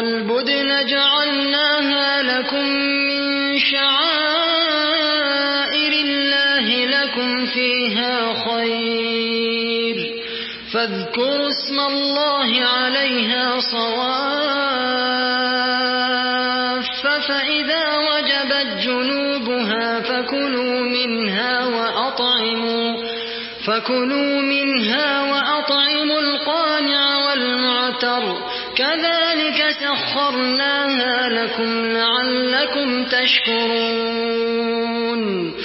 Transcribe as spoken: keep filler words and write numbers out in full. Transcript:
والبدن جعلناها لكم من شعائر الله لكم فيها خير فاذكروا اسم الله عليها صواف فإذا وجبت جنوبها فكلوا منها وأطعموا فكلوا منها وأطعموا القانع والمعتر كذلك سخرناها لكم لعلكم تشكرون